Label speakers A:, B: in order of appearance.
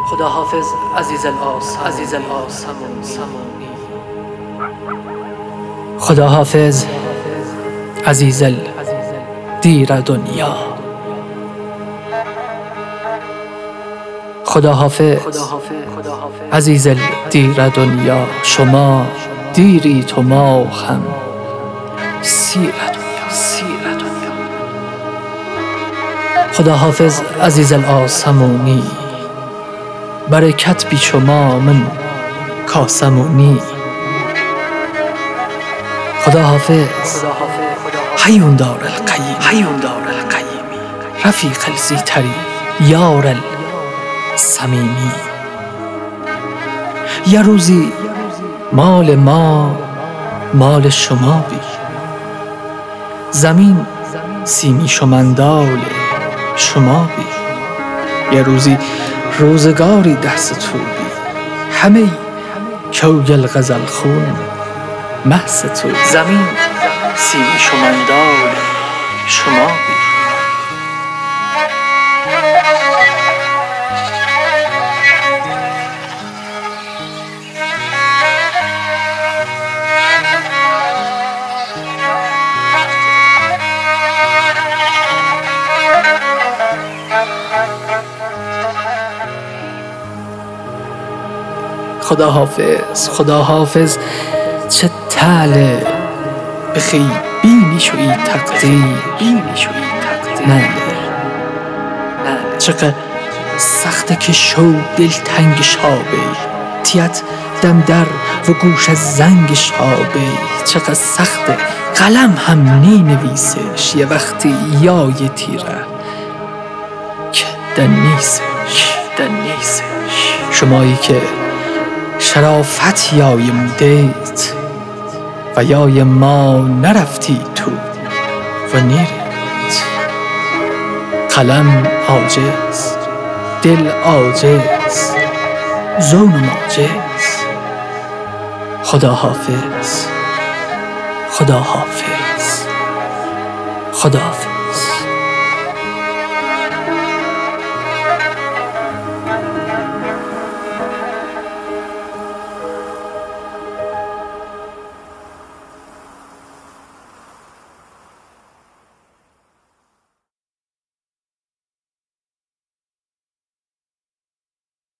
A: خدا حافظ عزیز الآسمانی. خدا حافظ عزیز دیر دنیا. خدا حافظ عزیز دیر دنیا. شما دیرید و ما هم سیر دنیا. خدا حافظ عزیز الآسمانی. برکت بی شما من کاسمونی. خدا حافظ حیون دار القیمی. رفیق الزیتری یار الصمیمی. یه روزی مال ما مال شما بی. زمین سیمی شمندال شما بی. یه روزی روزگاری دست تو بی. همه کوگل غزل خون محض تو. زمین سیمی شمندال شما بی. خدا حافظ چه طالع بخی بینی شوی تقدیر. نه چقدر سخته که شو دل تنگ شابه. تیت دم در و گوش از زنگ شابه. چقدر سخته قلم هم نی نویسش. یه وقتی یای تیره که دنیسش. شمایی که شرافت یای مودیت و یای ما نرفتی تو و نیرت. قلم عاجز، دل عاجز، زون ماجز. خدا حافظ.